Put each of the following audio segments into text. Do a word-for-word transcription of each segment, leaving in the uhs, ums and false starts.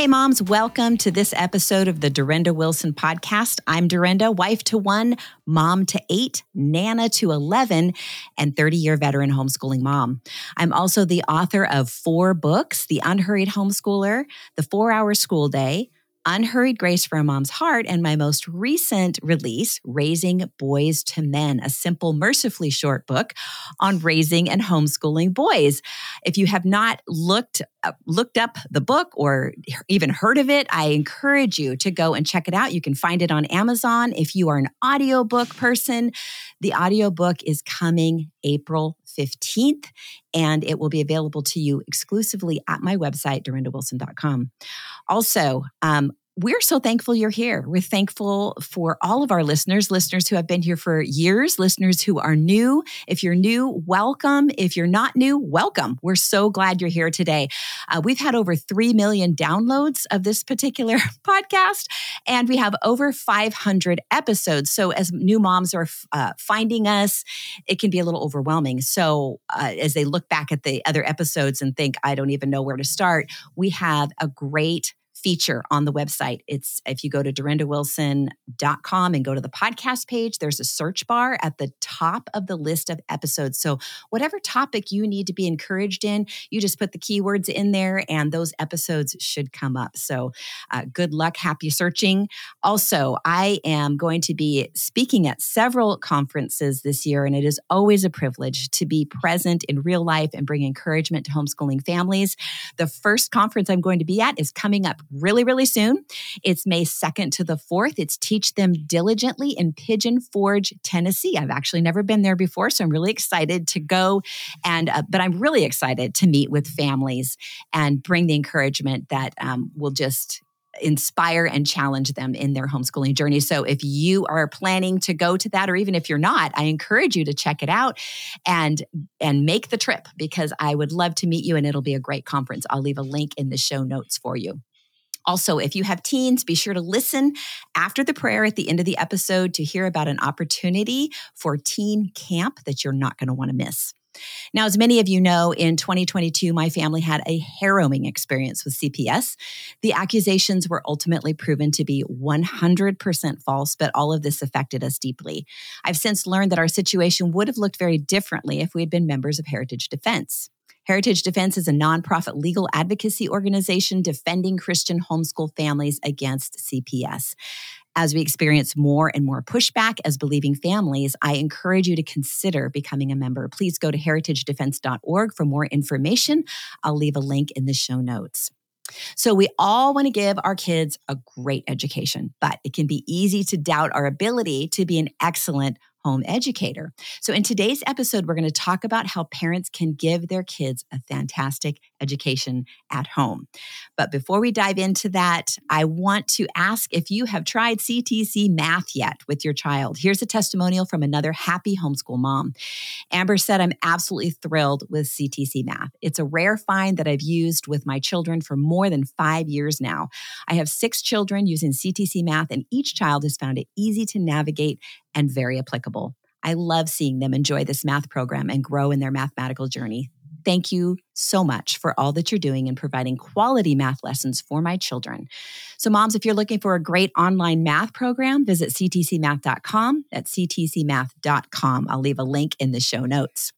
Hey moms, welcome to this episode of the Durenda Wilson podcast. I'm Durenda, wife to one, mom to eight, nana to eleven, and thirty-year veteran homeschooling mom. I'm also the author of four books, The Unhurried Homeschooler, The four-Hour School Day, Unhurried Grace for a Mom's Heart, and my most recent release, Raising Boys to Men, a simple, mercifully short book on raising and homeschooling boys. If you have not looked uh, looked up the book or even heard of it, I encourage you to go and check it out. You can find it on Amazon. If you are an audiobook person, the audiobook is coming April fifteenth, and it will be available to you exclusively at my website, durenda wilson dot com. Also, um, we're so thankful you're here. We're thankful for all of our listeners, listeners who have been here for years, listeners who are new. If you're new, welcome. If you're not new, welcome. We're so glad you're here today. Uh, we've had over three million downloads of this particular podcast, and we have over five hundred episodes. So as new moms are uh, finding us, it can be a little overwhelming. So uh, as they look back at the other episodes and think, I don't even know where to start, we have a great feature on the website. It's if you go to durenda wilson dot com and go to the podcast page, there's a search bar at the top of the list of episodes. So whatever topic you need to be encouraged in, you just put the keywords in there and those episodes should come up. So uh, good luck, happy searching. Also, I am going to be speaking at several conferences this year, and it is always a privilege to be present in real life and bring encouragement to homeschooling families. The first conference I'm going to be at is coming up really, really soon. It's May second to the fourth. It's Teach Them Diligently in Pigeon Forge, Tennessee. I've actually never been there before, so I'm really excited to go. And uh, but I'm really excited to meet with families and bring the encouragement that um, will just inspire and challenge them in their homeschooling journey. So if you are planning to go to that, or even if you're not, I encourage you to check it out and, and make the trip, because I would love to meet you and it'll be a great conference. I'll leave a link in the show notes for you. Also, if you have teens, be sure to listen after the prayer at the end of the episode to hear about an opportunity for teen camp that you're not going to want to miss. Now, as many of you know, in twenty twenty-two, my family had a harrowing experience with C P S. The accusations were ultimately proven to be one hundred percent false, but all of this affected us deeply. I've since learned that our situation would have looked very differently if we had been members of Heritage Defense. Heritage Defense is a nonprofit legal advocacy organization defending Christian homeschool families against C P S. As we experience more and more pushback as believing families, I encourage you to consider becoming a member. Please go to heritage defense dot org for more information. I'll leave a link in the show notes. So we all want to give our kids a great education, but it can be easy to doubt our ability to be an excellent home educator. So in today's episode, we're going to talk about how parents can give their kids a fantastic education at home. But before we dive into that, I want to ask if you have tried C T C Math yet with your child. Here's a testimonial from another happy homeschool mom. Amber said, I'm absolutely thrilled with C T C Math. It's a rare find that I've used with my children for more than five years now. I have six children using C T C Math, and each child has found it easy to navigate and very applicable. I love seeing them enjoy this math program and grow in their mathematical journey. Thank you so much for all that you're doing in providing quality math lessons for my children. So moms, if you're looking for a great online math program, visit c t c math dot com. That's c t c math dot com. I'll leave a link in the show notes.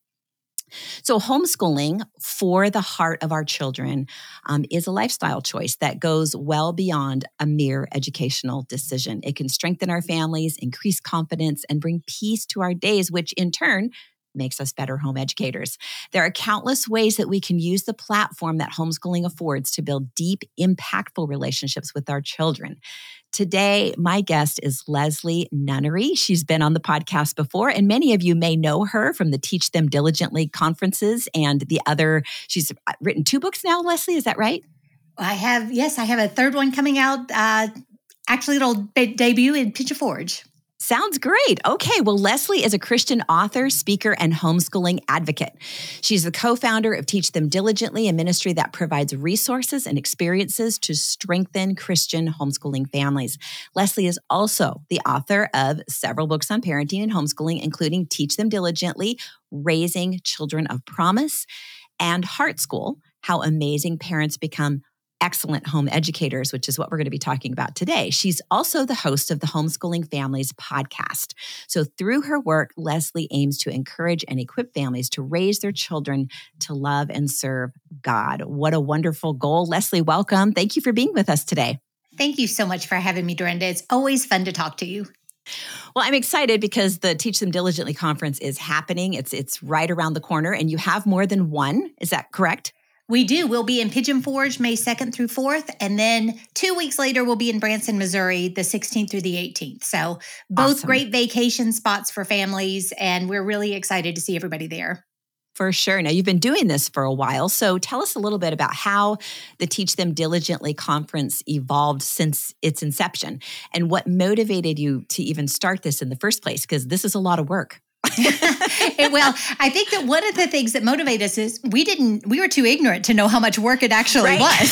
So homeschooling for the heart of our children um, is a lifestyle choice that goes well beyond a mere educational decision. It can strengthen our families, increase confidence, and bring peace to our days, which in turn makes us better home educators. There are countless ways that we can use the platform that homeschooling affords to build deep, impactful relationships with our children. Today, my guest is Leslie Nunnery. She's been on the podcast before, and many of you may know her from the Teach Them Diligently conferences and the other. She's written two books now, Leslie, is that right? I have, yes, I have a third one coming out. Uh, actually, it'll be- debut in Pigeon Forge. Sounds great. Okay, well, Leslie is a Christian author, speaker, and homeschooling advocate. She's the co-founder of Teach Them Diligently, a ministry that provides resources and experiences to strengthen Christian homeschooling families. Leslie is also the author of several books on parenting and homeschooling, including Teach Them Diligently, Raising Children of Promise, and Heart School, How Amazing Parents Become excellent home educators, which is what we're going to be talking about today. She's also the host of the Homeschooling Families podcast. So through her work, Leslie aims to encourage and equip families to raise their children to love and serve God. What a wonderful goal. Leslie, welcome. Thank you for being with us today. Thank you so much for having me, Dorinda. It's always fun to talk to you. Well, I'm excited because the Teach Them Diligently conference is happening. It's it's right around the corner, and you have more than one. Is that correct? We do. We'll be in Pigeon Forge May second through fourth, and then two weeks later, we'll be in Branson, Missouri, the sixteenth through the eighteenth. So both Awesome. Great vacation spots for families, and we're really excited to see everybody there. For sure. Now, you've been doing this for a while, so tell us a little bit about how the Teach Them Diligently conference evolved since its inception, and what motivated you to even start this in the first place, because this is a lot of work. Well, I think that one of the things that motivate us is we didn't, we were too ignorant to know how much work it actually Right. was.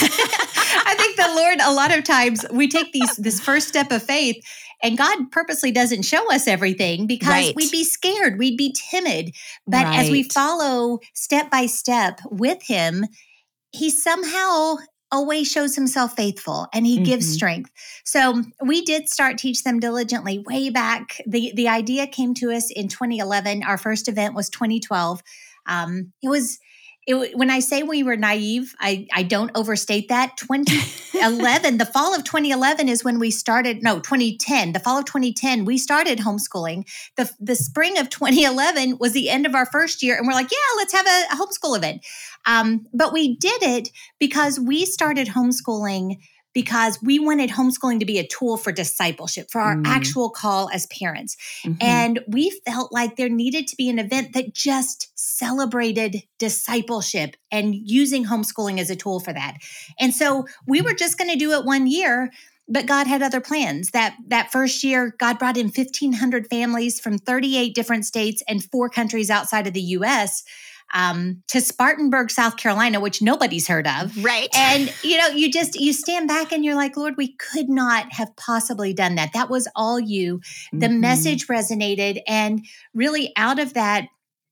I think the Lord, a lot of times we take these, this first step of faith, and God purposely doesn't show us everything because Right. we'd be scared, we'd be timid. But as we Right. follow step by step with Him, He somehow always shows Himself faithful, and He gives Mhm. strength. So we did start Teach Them Diligently way back. The, the idea came to us in twenty eleven. Our first event was twenty twelve. Um, it was, it, when I say we were naive, I, I don't overstate that. twenty eleven, the fall of twenty eleven is when we started, no, twenty ten, the fall of twenty ten, we started homeschooling. The, the spring of twenty eleven was the end of our first year, and we're like, yeah, let's have a, a homeschool event. Um, but we did it because we started homeschooling because we wanted homeschooling to be a tool for discipleship, for our Mm. actual call as parents. Mhm. And we felt like there needed to be an event that just celebrated discipleship and using homeschooling as a tool for that. And so we were just going to do it one year, but God had other plans. That that first year, God brought in fifteen hundred families from thirty-eight different states and four countries outside of the U S um, to Spartanburg, South Carolina, which nobody's heard of. Right. And, you know, you just, you stand back and you're like, Lord, we could not have possibly done that. That was all you. The Mhm. message resonated. And really out of that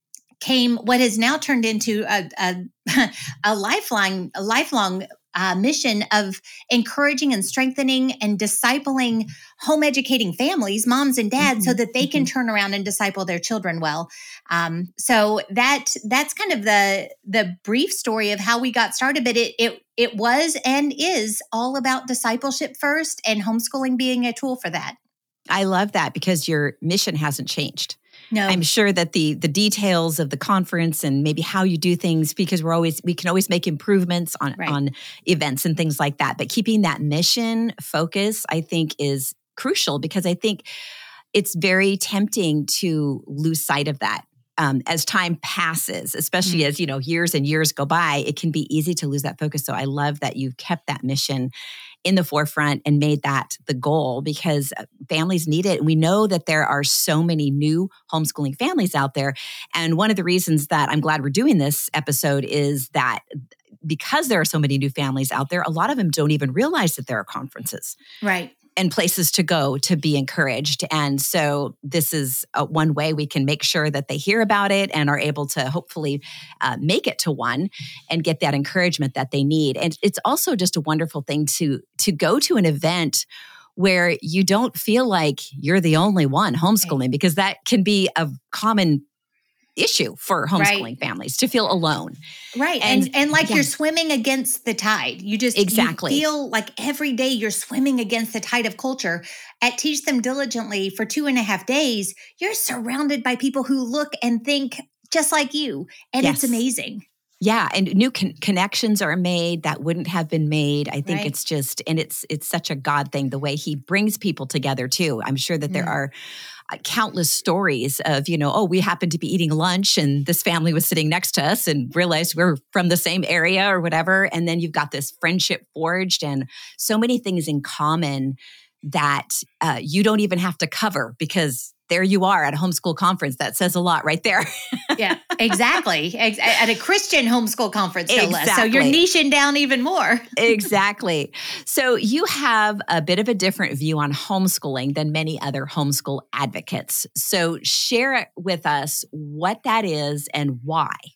came what has now turned into a, a, a lifelong, a lifelong uh, mission of encouraging and strengthening and discipling, home educating families, moms and dads, so Mhm. that they can Mhm. turn around and disciple their children well. Um, so that that's kind of the the brief story of how we got started. But it it it was and is all about discipleship first, and homeschooling being a tool for that. I love that because your mission hasn't changed. No, I'm sure that the the details of the conference and maybe how you do things, because we're always we can always make improvements on Right. on events and things like that. But keeping that mission focus, I think, is crucial, because I think it's very tempting to lose sight of that. Um, as time passes, especially Mm. as, you know, years and years go by, it can be easy to lose that focus. So I love that you've kept that mission in the forefront and made that the goal, because families need it. And we know that there are so many new homeschooling families out there. And one of the reasons that I'm glad we're doing this episode is that because there are so many new families out there, a lot of them don't even realize that there are conferences right. and places to go to be encouraged. And so this is uh, one way we can make sure that they hear about it and are able to hopefully uh, make it to one and get that encouragement that they need. And it's also just a wonderful thing to to go to an event where you don't feel like you're the only one homeschooling, because that can be a common issue for homeschooling Right. families, to feel alone. Right. And- And and like yeah. you're swimming against the tide. You just Exactly. you feel like every day you're swimming against the tide of culture. At Teach Them Diligently for two and a half days, you're surrounded by people who look and think just like you. And Yes. it's amazing. Yeah, and new con- connections are made that wouldn't have been made. I think Right. it's just, and it's it's such a God thing, the way He brings people together too. I'm sure that there Mm. are uh, countless stories of, you know, oh, we happened to be eating lunch and this family was sitting next to us and realized we're from the same area or whatever. And then you've got this friendship forged and so many things in common that uh, you don't even have to cover, because there you are at a homeschool conference. That says a lot right there. Yeah, exactly. Ex- At a Christian homeschool conference, no less. So you're Exactly. niching down even more. Exactly. So you have a bit of a different view on homeschooling than many other homeschool advocates. So share it with us what that is and why.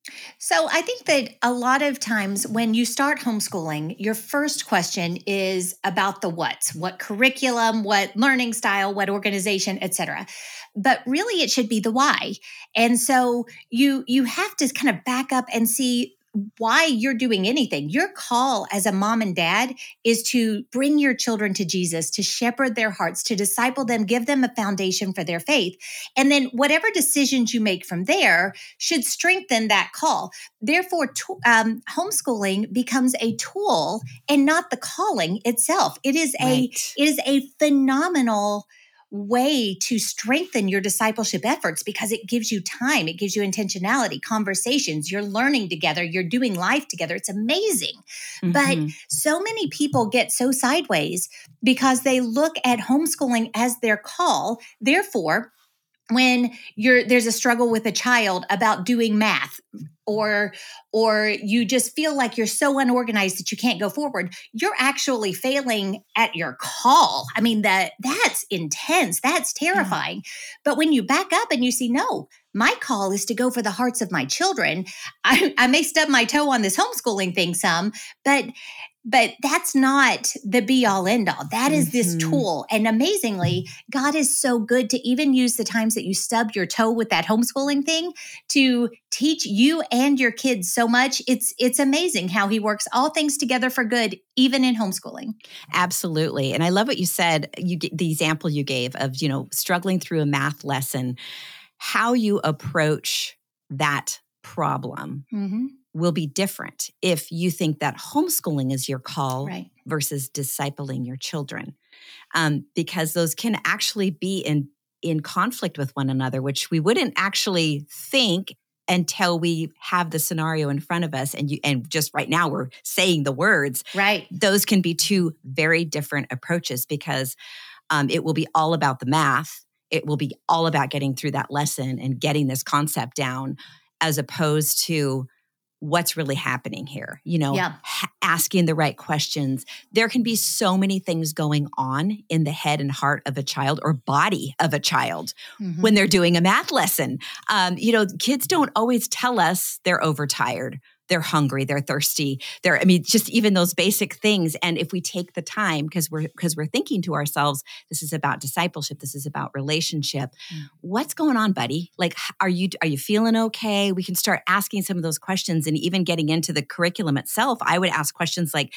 So I think that a lot of times when you start homeschooling, your first question is about the what's, what curriculum, what learning style, what organization, et cetera. But really it should be the why. And so you you have to kind of back up and see why you're doing anything. Your call as a mom and dad is to bring your children to Jesus, to shepherd their hearts, to disciple them, give them a foundation for their faith. And then whatever decisions you make from there should strengthen that call. Therefore, to, um, homeschooling becomes a tool and not the calling itself. It is a, Right. it is a phenomenal way to strengthen your discipleship efforts because it gives you time, it gives you intentionality, conversations, you're learning together, you're doing life together. It's amazing. Mm-hmm. But so many people get so sideways because they look at homeschooling as their call. Therefore, when you're there's a struggle with a child about doing math, or or you just feel like you're so unorganized that you can't go forward, you're actually failing at your call. I mean, that that's intense. That's terrifying. Yeah. But when you back up and you see, no, my call is to go for the hearts of my children. I, I may stub my toe on this homeschooling thing some, but But that's not the be all end all. That is mm-hmm. this tool. And amazingly, God is so good to even use the times that you stub your toe with that homeschooling thing to teach you and your kids so much. It's it's amazing how he works all things together for good, even in homeschooling. Absolutely. And I love what you said, you the example you gave of, you know, struggling through a math lesson, how you approach that problem. Mm-hmm. will be different if you think that homeschooling is your call right. versus discipling your children. Um, because those can actually be in, in conflict with one another, which we wouldn't actually think until we have the scenario in front of us. And you, and just right now we're saying the words. Right. Those can be two very different approaches because um, it will be all about the math. It will be all about getting through that lesson and getting this concept down, as opposed to what's really happening here, you know, yeah. ha- asking the right questions. There can be so many things going on in the head and heart of a child or body of a child mm-hmm. when they're doing a math lesson. Um, you know, kids don't always tell us they're overtired. They're hungry, they're thirsty. They're, I mean, just even those basic things. And if we take the time, because we're because we're thinking to ourselves, this is about discipleship, this is about relationship. Mm. What's going on, buddy? Like, are you are you feeling okay? We can start asking some of those questions, and even getting into the curriculum itself. I would ask questions like,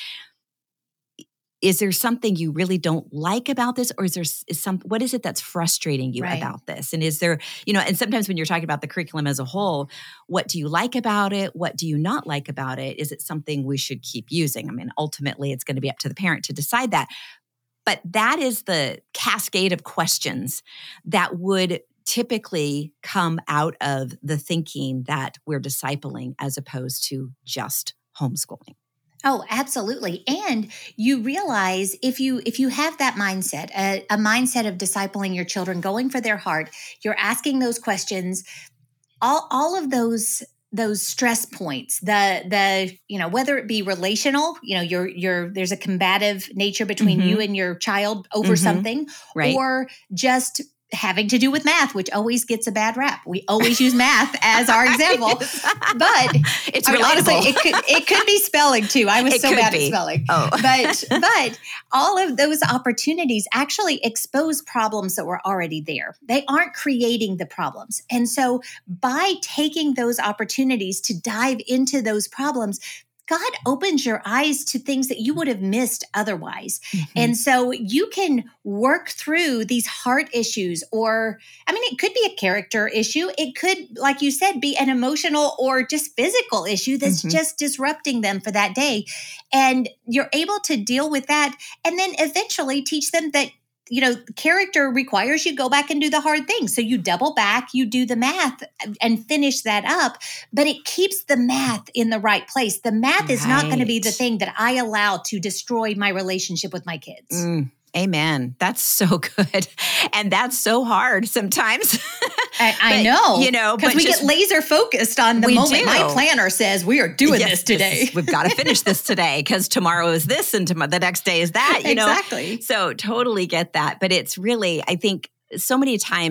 is there something you really don't like about this? Or is there is some, what is it that's frustrating you right. about this? And is there, you know, and sometimes when you're talking about the curriculum as a whole, what do you like about it? What do you not like about it? Is it something we should keep using? I mean, ultimately it's going to be up to the parent to decide that. But that is the cascade of questions that would typically come out of the thinking that we're discipling as opposed to just homeschooling. Oh, absolutely. And you realize if you if you have that mindset, a, a mindset of discipling your children, going for their heart, you're asking those questions, all all of those those stress points, the the you know, whether it be relational, you know, you're you're there's a combative nature between mm-hmm. you and your child over mm-hmm. something, right. or just having to do with math, which always gets a bad rap. We always use math as our example, but it's I mean, relatable. Honestly, it could it could be spelling too. I was it so bad be. at spelling. Oh. but but all of those opportunities actually expose problems that were already there. They aren't creating the problems, and so by taking those opportunities to dive into those problems, God opens your eyes to things that you would have missed otherwise. Mm-hmm. And so you can work through these heart issues, or, I mean, it could be a character issue. It could, like you said, be an emotional or just physical issue that's mm-hmm. just disrupting them for that day. And you're able to deal with that and then eventually teach them that, you know, character requires you go back and do the hard things. So you double back, you do the math and finish that up, but it keeps the math in the right place. The math right. is not going to be the thing that I allow to destroy my relationship with my kids. Mm. Amen. That's so good. And that's so hard sometimes. I, I but, know. You know, because we just, get laser focused on the moment do. My planner says we are doing yes, this today. This, we've got to finish this today because tomorrow is this and tomorrow, the next day is that, you exactly. know? So totally get that. But it's really, I think so many times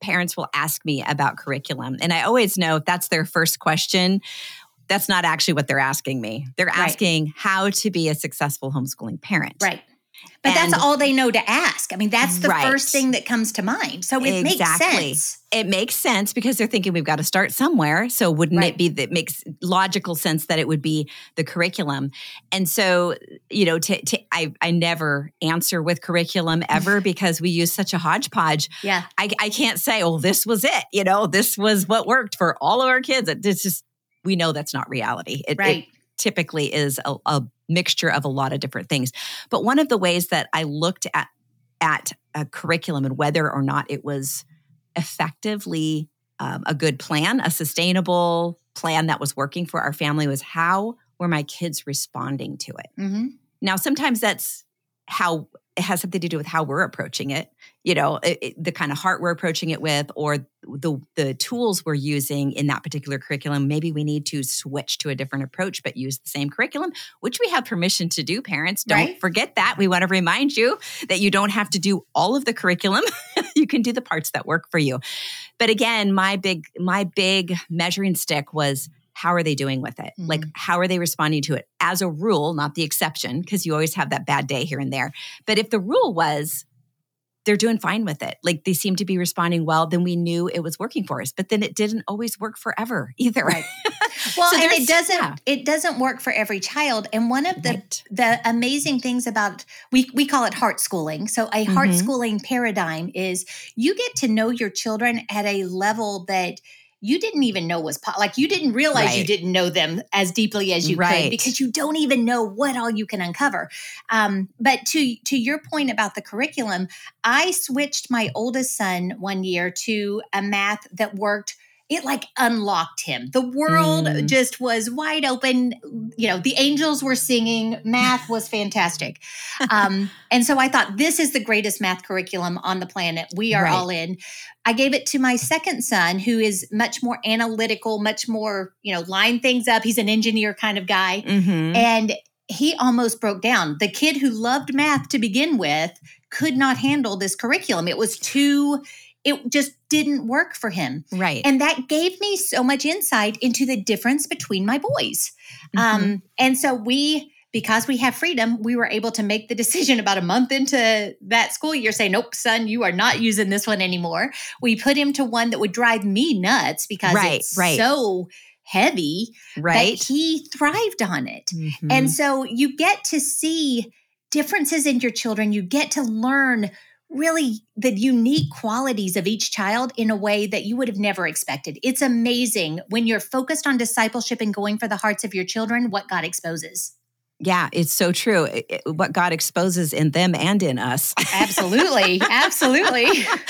parents will ask me about curriculum. And I always know if that's their first question, that's not actually what they're asking me. They're asking right. how to be a successful homeschooling parent. Right. But and, that's all they know to ask. I mean, that's the right. first thing that comes to mind. So it exactly. makes sense. It makes sense because they're thinking we've got to start somewhere. So wouldn't right. it be that makes logical sense that it would be the curriculum? And so, you know, to, to, I, I never answer with curriculum ever because we use such a hodgepodge. Yeah. I, I can't say, oh, this was it. You know, this was what worked for all of our kids. It's just, we know that's not reality. It, right. it typically is a, a mixture of a lot of different things. But one of the ways that I looked at, at a curriculum and whether or not it was effectively um, a good plan, a sustainable plan that was working for our family was how were my kids responding to it? Mm-hmm. Now, sometimes that's how it has something to do with how we're approaching it, you know, it, it, the kind of heart we're approaching it with, or the the tools we're using in that particular curriculum. Maybe we need to switch to a different approach, but use the same curriculum, which we have permission to do, parents. Don't right. forget that. We want to remind you that you don't have to do all of the curriculum. You can do the parts that work for you. But again, my big, my big measuring stick was, how are they doing with it? Mm-hmm. Like, how are they responding to it? As a rule, not the exception, because you always have that bad day here and there. But if the rule was, they're doing fine with it, like they seem to be responding well, then we knew it was working for us. But then it didn't always work forever either. Right. Well, so and it doesn't, yeah. it doesn't work for every child. And one of the, right. the amazing things about, we, we call it heart schooling. So a Mm-hmm. heart schooling paradigm is you get to know your children at a level that you didn't even know was po- like you didn't realize right. you didn't know them as deeply as you right. could because you don't even know what all you can uncover. Um, but to to your point about the curriculum, I switched my oldest son one year to a math that worked. It like unlocked him. The world mm. just was wide open. You know, the angels were singing. Math was fantastic. Um, and so I thought, this is the greatest math curriculum on the planet. We are right. all in. I gave it to my second son, who is much more analytical, much more, you know, line things up. He's an engineer kind of guy. Mm-hmm. And he almost broke down. The kid who loved math to begin with could not handle this curriculum. It was too... It just didn't work for him. Right. And that gave me so much insight into the difference between my boys. Mm-hmm. Um, and so we, because we have freedom, we were able to make the decision about a month into that school year, say, nope, son, you are not using this one anymore. We put him to one that would drive me nuts because right, it's right. so heavy right. that he thrived on it. Mm-hmm. And so you get to see differences in your children. You get to learn really the unique qualities of each child in a way that you would have never expected. It's amazing when you're focused on discipleship and going for the hearts of your children, what God exposes. Yeah, it's so true. It, it, what God exposes in them and in us. Absolutely. Absolutely.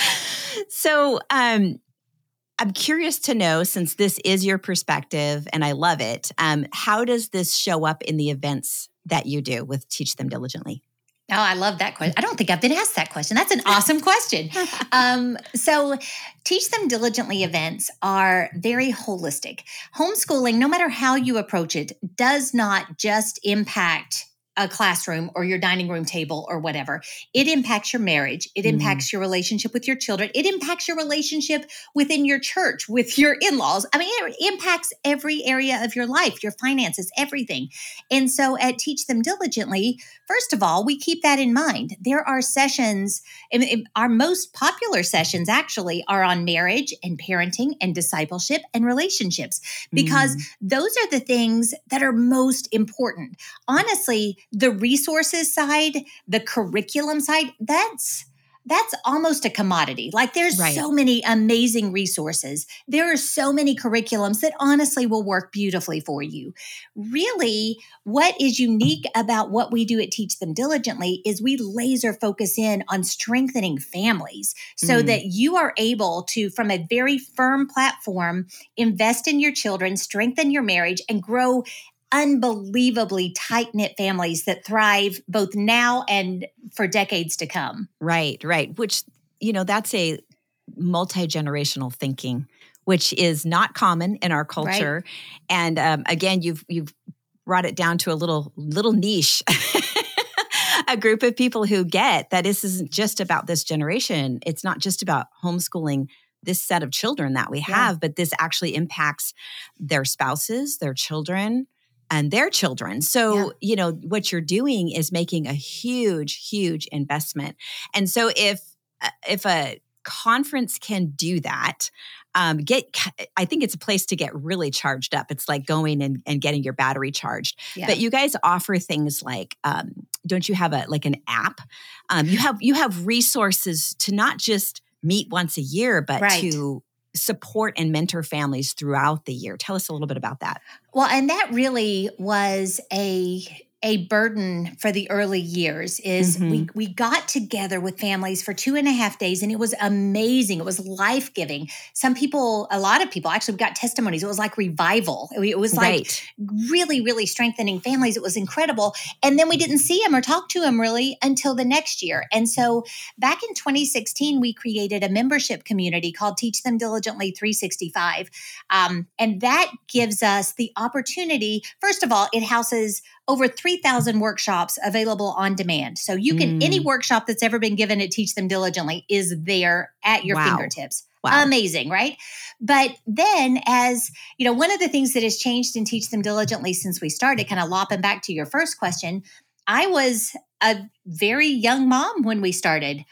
So um, I'm curious to know, since this is your perspective and I love it, um, how does this show up in the events that you do with Teach Them Diligently? Oh, I love that question. I don't think I've been asked that question. That's an awesome question. Um, so Teach Them Diligently events are very holistic. Homeschooling, no matter how you approach it, does not just impact a classroom or your dining room table or whatever. It impacts your marriage. It Mm. impacts your relationship with your children. It impacts your relationship within your church, with your in-laws. I mean, it impacts every area of your life, your finances, everything. And so at Teach Them Diligently, first of all, we keep that in mind. There are sessions, and and our most popular sessions actually are on marriage and parenting and discipleship and relationships, because Mm. those are the things that are most important. Honestly, the resources side, the curriculum side, that's that's almost a commodity. Like there's Right. so many amazing resources. There are so many curriculums that honestly will work beautifully for you. Really, what is unique about what we do at Teach Them Diligently is we laser focus in on strengthening families so Mm. that you are able to, from a very firm platform, invest in your children, strengthen your marriage, and grow unbelievably tight-knit families that thrive both now and for decades to come. Right, right. Which, you know, that's a multi-generational thinking, which is not common in our culture. Right. And um, again, you've you've brought it down to a little little niche, a group of people who get that this isn't just about this generation. It's not just about homeschooling this set of children that we Yeah. have, but this actually impacts their spouses, their children, and their children. So, Yeah. you know, what you're doing is making a huge, huge investment. And so if uh, if a conference can do that, um, get I think it's a place to get really charged up. It's like going and, and getting your battery charged. Yeah. But you guys offer things like, um, don't you have a like an app? Um, you have you have resources to not just meet once a year, but Right. to support and mentor families throughout the year. Tell us a little bit about that. Well, and that really was a a burden for the early years is Mhm. we we got together with families for two and a half days and it was amazing. It was life-giving. Some people, a lot of people actually got testimonies. It was like revival. It, it was like Right. really, really strengthening families. It was incredible. And then we didn't see them or talk to them really until the next year. And so back in twenty sixteen, we created a membership community called Teach Them Diligently three sixty-five. Um, and that gives us the opportunity. First of all, it houses over three thousand workshops available on demand. So you can, Mm. any workshop that's ever been given at Teach Them Diligently is there at your Wow. fingertips. Wow. Amazing, right? But then as, you know, one of the things that has changed in Teach Them Diligently since we started, kind of lopping back to your first question, I was a very young mom when we started.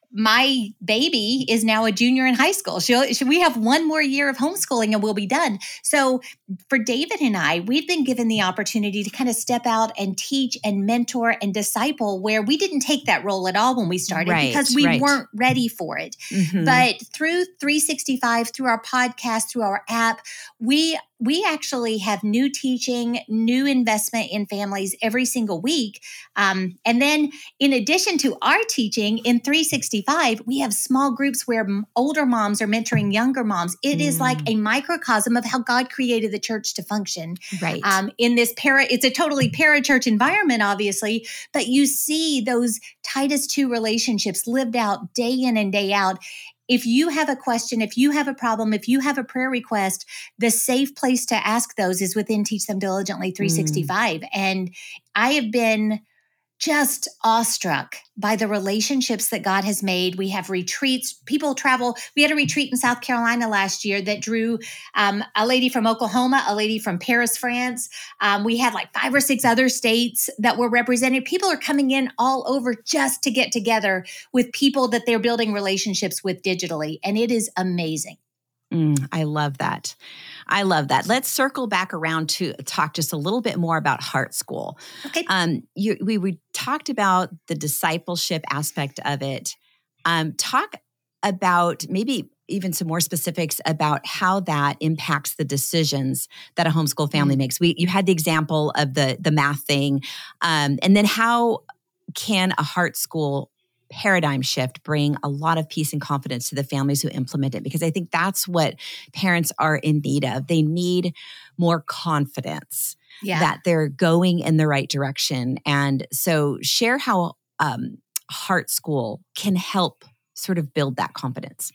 My baby is now a junior in high school. She'll, she, we have one more year of homeschooling and we'll be done. So for David and I, we've been given the opportunity to kind of step out and teach and mentor and disciple where we didn't take that role at all when we started Right, because we right. weren't ready for it. Mhm. But through three sixty-five, through our podcast, through our app, we we actually have new teaching, new investment in families every single week. Um, and then in addition to our teaching in three sixty-five, we have small groups where m- older moms are mentoring younger moms. It Mm. is like a microcosm of how God created the church to function. Right. Um, in this para, it's a totally para-church environment, obviously, but you see those Titus two relationships lived out day in and day out. If you have a question, if you have a problem, if you have a prayer request, the safe place to ask those is within Teach Them Diligently three sixty-five. Mm. And I have been just awestruck by the relationships that God has made. We have retreats. People travel. We had a retreat in South Carolina last year that drew um, a lady from Oklahoma, a lady from Paris, France. Um, we had like five or six other states that were represented. People are coming in all over just to get together with people that they're building relationships with digitally. And it is amazing. Mm, I love that. I love that. Let's circle back around to talk just a little bit more about Heart School. Okay. Um, you, we, we talked about the discipleship aspect of it. Um, talk about maybe even some more specifics about how that impacts the decisions that a homeschool family mm. makes. We you had the example of the the math thing, um, and then how can a Heart School paradigm shift bring a lot of peace and confidence to the families who implement it? Because I think that's what parents are in need of. They need more confidence yeah. that they're going in the right direction. And so share how um, Heart School can help sort of build that confidence.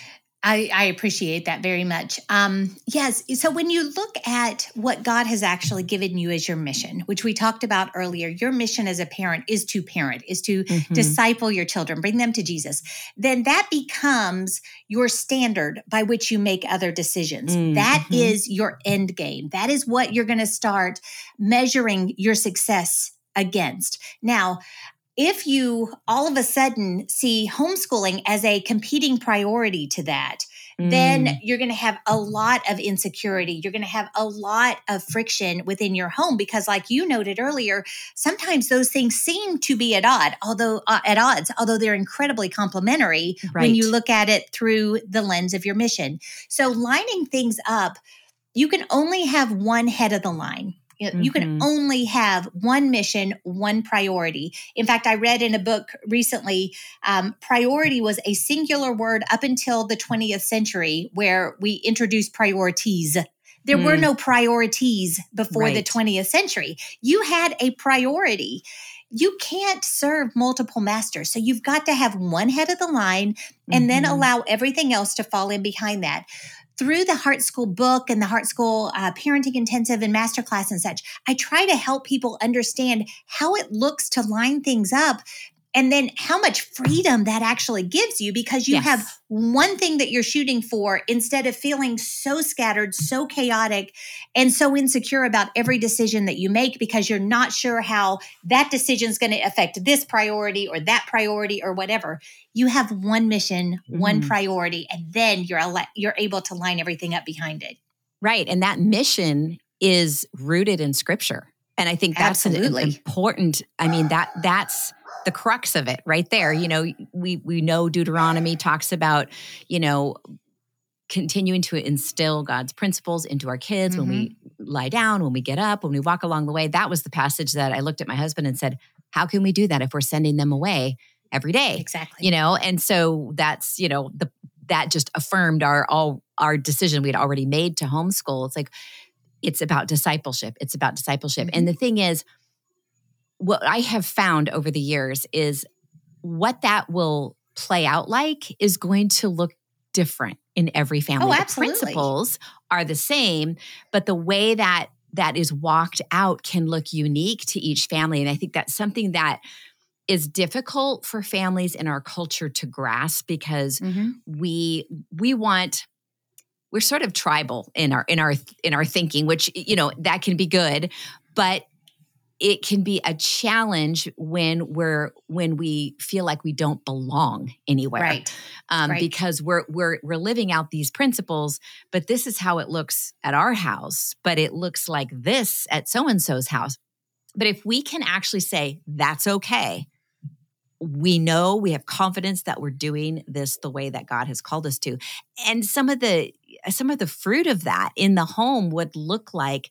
I, I appreciate that very much. Um, yes. So when you look at what God has actually given you as your mission, which we talked about earlier, your mission as a parent is to parent, is to mm-hmm. disciple your children, bring them to Jesus. Then that becomes your standard by which you make other decisions. Mm-hmm. That is your end game. That is what you're going to start measuring your success against. Now, if you all of a sudden see homeschooling as a competing priority to that, mm. then you're going to have a lot of insecurity. You're going to have a lot of friction within your home because, like you noted earlier, sometimes those things seem to be at odds, although uh, at odds, although they're incredibly complementary right. when you look at it through the lens of your mission. So lining things up, you can only have one head of the line. You know, mm-hmm. you can only have one mission, one priority. In fact, I read in a book recently, um, priority was a singular word up until the twentieth century, where we introduced priorities. There mm. were no priorities before right. the twentieth century. You had a priority. You can't serve multiple masters. So you've got to have one head of the line and mm-hmm. then allow everything else to fall in behind that. Through the Heart School book and the Heart School uh, Parenting Intensive and Masterclass and such, I try to help people understand how it looks to line things up And then how much freedom that actually gives you, because you Yes. have one thing that you're shooting for instead of feeling so scattered, so chaotic, and so insecure about every decision that you make because you're not sure how that decision is going to affect this priority or that priority or whatever. You have one mission, one Mhm. priority, and then you're al- you're able to line everything up behind it. Right. And that mission is rooted in scripture. And I think that's an, an Absolutely. important, I mean, that that's the crux of it right there. You know, we we know Deuteronomy talks about, you know, continuing to instill God's principles into our kids when we lie down, when we get up, when we walk along the way. That was the passage that I looked at my husband and said, how can we do that if we're sending them away every day? Exactly. You know, and so that's, you know, the that just affirmed our all our decision we had already made to homeschool. It's like, it's about discipleship. It's about discipleship. Mm-hmm. And the thing is, what I have found over the years is what that will play out like is going to look different in every family. Oh, the absolutely. principles are the same, but the way that that is walked out can look unique to each family. And I think that's something that is difficult for families in our culture to grasp because Mm-hmm. we we want we're sort of tribal in our in our in our thinking, which, you know, that can be good, but it can be a challenge when we're when we feel like we don't belong anywhere, Right. Um, Right. because we're we're we're living out these principles. But this is how it looks at our house, but it looks like this at so and so's house. But if we can actually say that's okay, we know we have confidence that we're doing this the way that God has called us to, and some of the some of the fruit of that in the home would look like.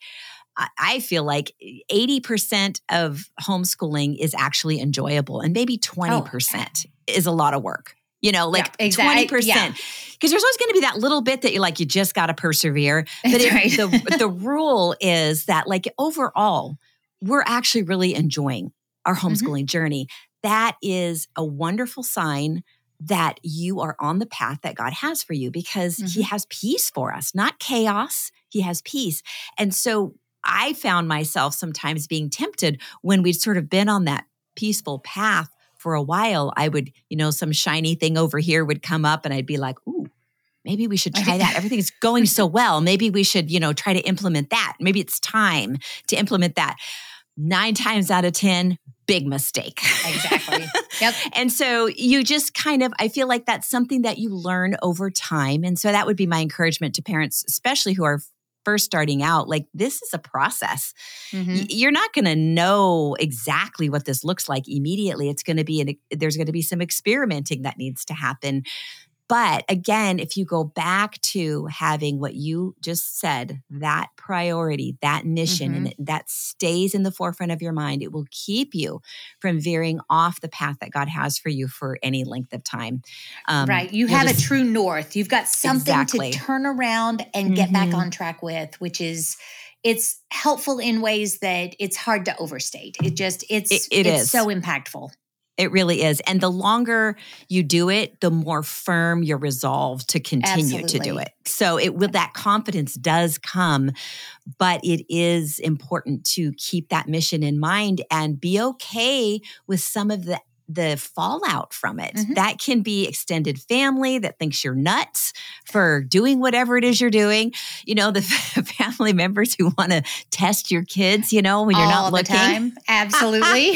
I feel like eighty percent of homeschooling is actually enjoyable and maybe twenty percent oh. is a lot of work. You know, like yeah, exactly. twenty percent. Because yeah. there's always going to be that little bit that you're like, you just got to persevere. But That's if right. the, the rule is that like overall, we're actually really enjoying our homeschooling mm-hmm. journey. That is a wonderful sign that you are on the path that God has for you because mm-hmm. he has peace for us, not chaos. He has peace. And so I found myself sometimes being tempted when we'd sort of been on that peaceful path for a while. I would, you know, some shiny thing over here would come up and I'd be like, ooh, maybe we should try that. Everything's going so well. Maybe we should, you know, try to implement that. Maybe it's time to implement that. Nine times out of ten, big mistake. Exactly. Yep. And so you just kind of, I feel like that's something that you learn over time. And so that would be my encouragement to parents, especially who are first starting out. Like, this is a process. Mm-hmm. Y- you're not going to know exactly what this looks like immediately. It's going to be, an, there's going to be some experimenting that needs to happen. But again, if you go back to having what you just said, that priority, that mission, mm-hmm. and it, that stays in the forefront of your mind, it will keep you from veering off the path that God has for you for any length of time. Um, right. You have just, a true north. You've got something exactly. to turn around and mm-hmm. get back on track with, which is, it's helpful in ways that it's hard to overstate. It just, it's, it, it it's is. so impactful. It really is. And the longer you do it, the more firm you're resolved to continue Absolutely. to do it. So it will, that confidence does come, but it is important to keep that mission in mind and be okay with some of the the fallout from it. Mm-hmm. That can be extended family that thinks you're nuts for doing whatever it is you're doing. You know, the family members who want to test your kids, you know, when you're All not looking. The time. Absolutely.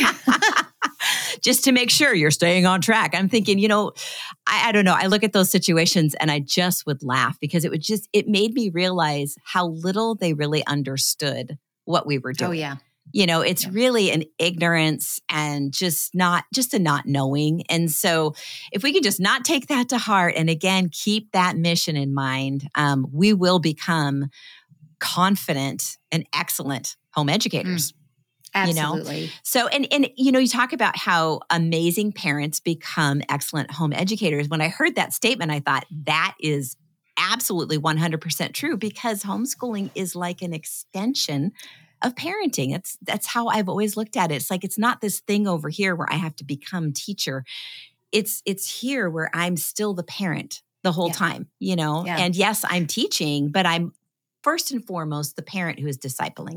Just to make sure you're staying on track. I'm thinking, you know, I, I don't know. I look at those situations and I just would laugh because it would just, it made me realize how little they really understood what we were doing. Oh, yeah. You know, it's yeah. really an ignorance and just not, just a not knowing. And so if we can just not take that to heart and again, keep that mission in mind, um, we will become confident and excellent home educators. Mm. Absolutely. You know? So, and, and, you know, you talk about how amazing parents become excellent home educators. When I heard that statement, I thought that is absolutely one hundred percent true because homeschooling is like an extension of parenting. It's, that's how I've always looked at it. It's like, it's not this thing over here where I have to become teacher. It's, it's here where I'm still the parent the whole yeah. time, you know? Yeah. And yes, I'm teaching, but I'm first and foremost the parent who is discipling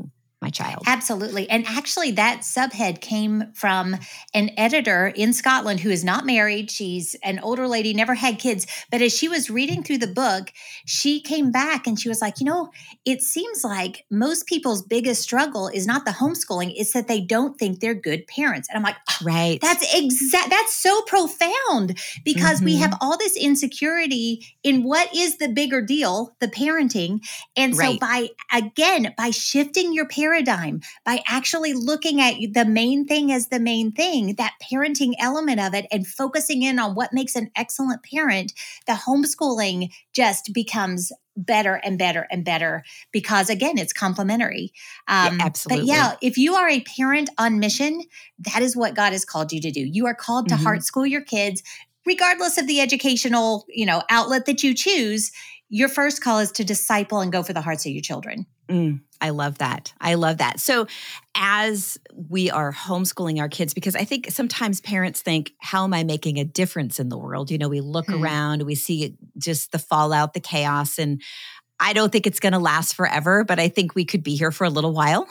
my child. Absolutely. And actually, that subhead came from an editor in Scotland who is not married. She's an older lady, never had kids. But as she was reading through the book, she came back and she was like, you know, it seems like most people's biggest struggle is not the homeschooling, it's that they don't think they're good parents. And I'm like, oh, right. That's exact. That's so profound because Mm-hmm. we have all this insecurity in what is the bigger deal, the parenting. And so Right. by, again, by shifting your paradigm, by actually looking at the main thing as the main thing, that parenting element of it, and focusing in on what makes an excellent parent, the homeschooling just becomes better and better and better because, again, it's complementary. Um, Yeah, absolutely. But yeah, if you are a parent on mission, that is what God has called you to do. You are called to Mhm. heart school your kids, regardless of the educational, you know, outlet that you choose. Your first call is to disciple and go for the hearts of your children. Mm, I love that. I love that. So as we are homeschooling our kids, because I think sometimes parents think, how am I making a difference in the world? You know, we look Hmm. around, we see just the fallout, the chaos, and I don't think it's going to last forever, but I think we could be here for a little while.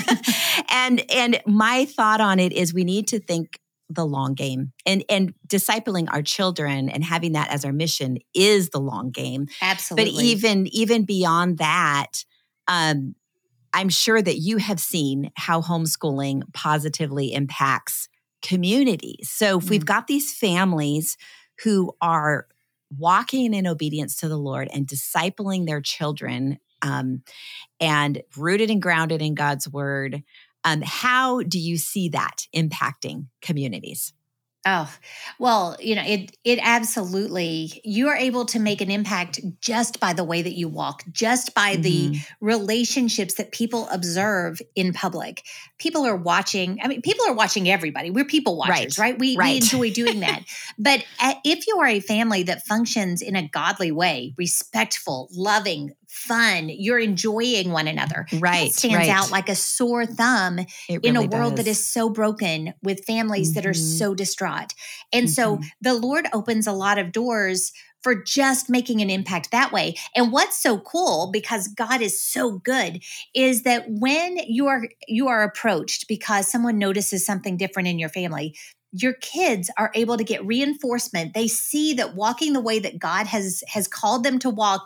and and my thought on it is we need to think the long game, and and discipling our children and having that as our mission is the long game. Absolutely. But even even beyond that, um, I'm sure that you have seen how homeschooling positively impacts communities. So if we've Mm. got these families who are walking in obedience to the Lord and discipling their children, um, and rooted and grounded in God's word, um, how do you see that impacting communities? Oh, well, you know, it it absolutely, you are able to make an impact just by the way that you walk, just by the Mhm. relationships that people observe in public. People are watching. I mean, people are watching everybody. We're people watchers, Right, right? We we right. enjoy doing that. But uh, if you are a family that functions in a godly way, respectful, loving, fun, you're enjoying one another. That Right, stands right. out like a sore thumb It in a really world that does. is so broken with families that are Mhm, so distraught. And so mhm. the Lord opens a lot of doors for just making an impact that way. And what's so cool, because God is so good, is that when you are you are approached because someone notices something different in your family, your kids are able to get reinforcement. They see that walking the way that God has has called them to walk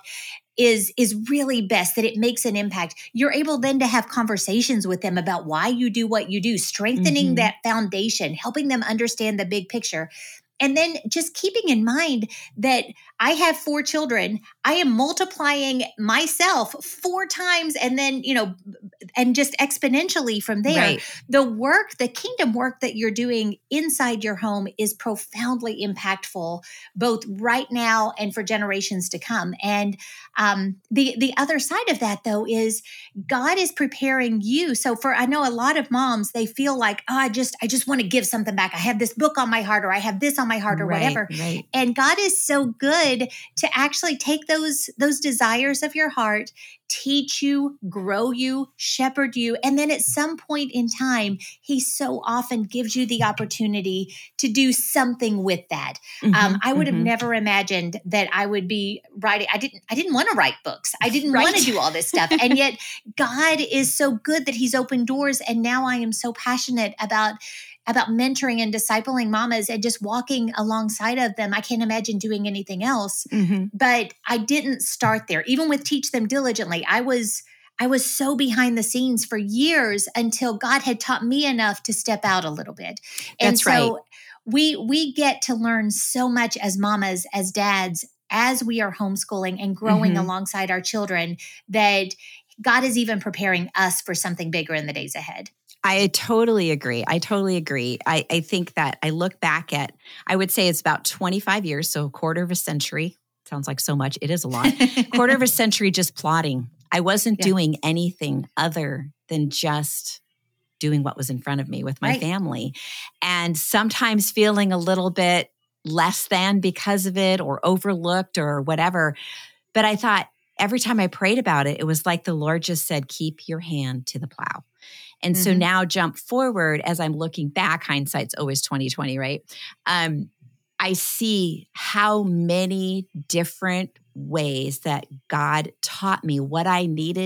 is is really best, that it makes an impact. You're able then to have conversations with them about why you do what you do, strengthening Mhm. that foundation, helping them understand the big picture. And then just keeping in mind that I have four children. I am multiplying myself four times and then, you know, and just exponentially from there. Right. The work, the kingdom work that you're doing inside your home is profoundly impactful, both right now and for generations to come. And um, the the other side of that, though, is God is preparing you. So for I know a lot of moms, they feel like, oh, I just I just want to give something back. I have this book on my heart, or I have this on my heart, or Right, whatever. right. And God is so good to actually take those those desires of your heart, teach you, grow you, shepherd you, and then at some point in time, He so often gives you the opportunity to do something with that. Um, Mhm, I would have mhm. never imagined that I would be writing. I didn't. I didn't want to write books. I didn't want to Right. do all this stuff, and yet God is so good that He's opened doors. And now I am so passionate about about mentoring and discipling mamas and just walking alongside of them. I can't imagine doing anything else. Mhm. But I didn't start there. Even with Teach Them Diligently, I was I was so behind the scenes for years until God had taught me enough to step out a little bit. And That's right. so we we get to learn so much as mamas, as dads, as we are homeschooling and growing Mhm. alongside our children, that God is even preparing us for something bigger in the days ahead. I totally agree. I totally agree. I, I think that I look back at, I would say it's about twenty-five years, so a quarter of a century. Sounds like so much. It is a lot. Quarter of a century just plotting. I wasn't Yeah. doing anything other than just doing what was in front of me with my Right. family. And sometimes feeling a little bit less than because of it, or overlooked or whatever. But I thought every time I prayed about it, it was like the Lord just said, keep your hand to the plow. And so Mhm. now jump forward as I'm looking back, hindsight's always twenty twenty, right? Um, I see how many different ways that God taught me what I needed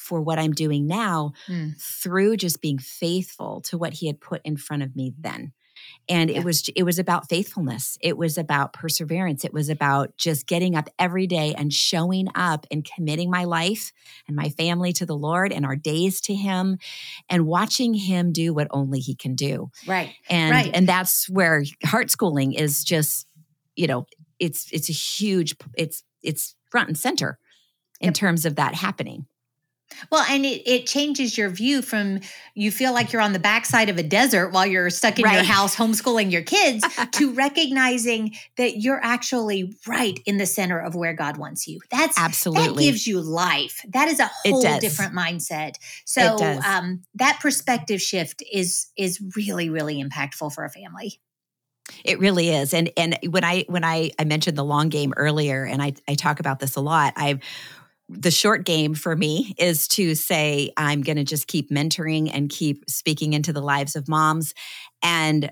for what I'm doing now Mm. through just being faithful to what he had put in front of me then. And Yeah. it was it was about faithfulness. It was about perseverance. It was about just getting up every day and showing up and committing my life and my family to the Lord and our days to him and watching him do what only he can do. Right. And Right. and that's where heart schooling is just, you know, it's it's a huge it's it's front and center in Yep. terms of that happening. Well, and it, it changes your view from you feel like you're on the backside of a desert while you're stuck in your Right. house homeschooling your kids to recognizing that you're actually right in the center of where God wants you. That's that Absolutely. gives you life. That is a It whole does. different mindset. It So does. um, that perspective shift is is really, really impactful for a family. It really is. And and when I when I, I mentioned the long game earlier, and I, I talk about this a lot, I the short game for me is to say, I'm going to just keep mentoring and keep speaking into the lives of moms and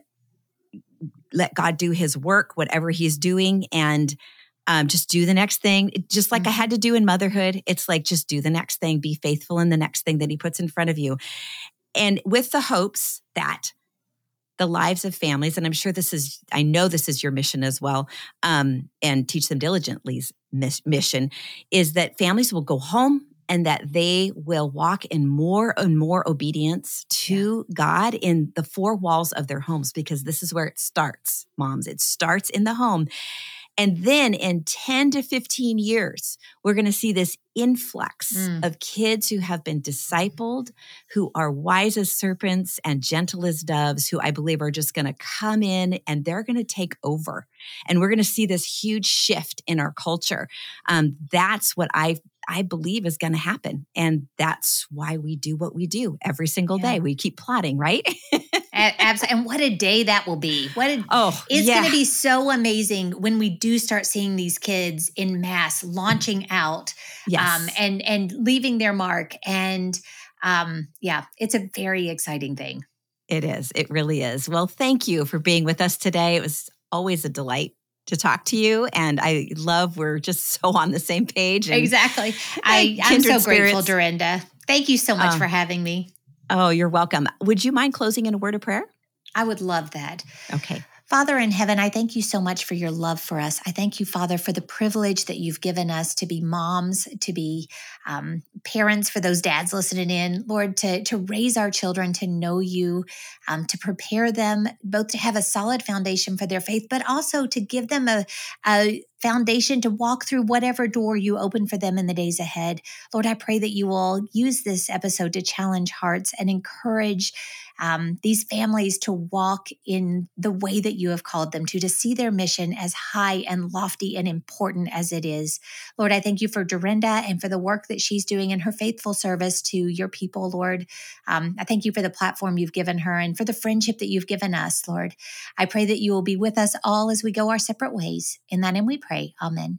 let God do his work, whatever he's doing, and um, just do the next thing. Just like Mhm. I had to do in motherhood, it's like, just do the next thing, be faithful in the next thing that he puts in front of you. And with the hopes that the lives of families, and I'm sure this is, I know this is your mission as well, um, and Teach Them Diligently's miss, mission, is that families will go home and that they will walk in more and more obedience to God in the four walls of their homes, because this is where it starts, moms. It starts in the home. And then in ten to fifteen years, we're going to see this influx Mm. of kids who have been discipled, who are wise as serpents and gentle as doves, who I believe are just going to come in and they're going to take over. And we're going to see this huge shift in our culture. Um, that's what I I believe is going to happen. And that's why we do what we do every single Yeah. day. We keep plotting, right? Absolutely. And what a day that will be. What a, Oh, it's yeah. going to be so amazing when we do start seeing these kids in mass launching out Yes. um, and, and leaving their mark. And um, yeah, it's a very exciting thing. It is. It really is. Well, thank you for being with us today. It was always a delight to talk to you. And I love we're just so on the same page. And, Exactly. I, I'm kindred so grateful, spirits. Dorinda. Thank you so much Oh. for having me. Oh, you're welcome. Would you mind closing in a word of prayer? I would love that. Okay. Father in heaven, I thank you so much for your love for us. I thank you, Father, for the privilege that you've given us to be moms, to be um, parents, for those dads listening in, Lord, to, to raise our children to know you, um, to prepare them both to have a solid foundation for their faith, but also to give them a, a foundation to walk through whatever door you open for them in the days ahead. Lord, I pray that you will use this episode to challenge hearts and encourage Um, these families to walk in the way that you have called them to, to see their mission as high and lofty and important as it is. Lord, I thank you for Dorinda and for the work that she's doing in her faithful service to your people, Lord. Um, I thank you for the platform you've given her and for the friendship that you've given us, Lord. I pray that you will be with us all as we go our separate ways. In that name we pray. Amen.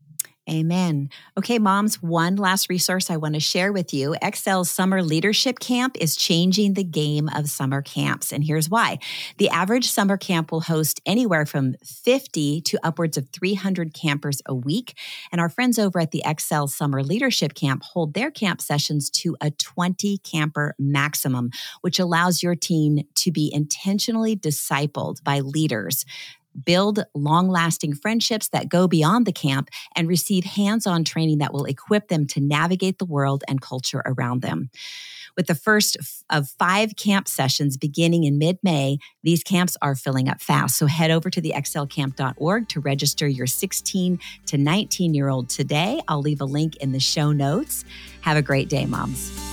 Amen. Okay, moms, one last resource I want to share with you. Excel's Summer Leadership Camp is changing the game of summer camps. And here's why. The average summer camp will host anywhere from fifty to upwards of three hundred campers a week. And our friends over at the Excel Summer Leadership Camp hold their camp sessions to a twenty camper maximum, which allows your teen to be intentionally discipled by leaders, build long-lasting friendships that go beyond the camp, and receive hands-on training that will equip them to navigate the world and culture around them. With the first of five camp sessions beginning in mid-May, these camps are filling up fast. So head over to the excel camp dot org to register your sixteen to nineteen-year-old today. I'll leave a link in the show notes. Have a great day, moms.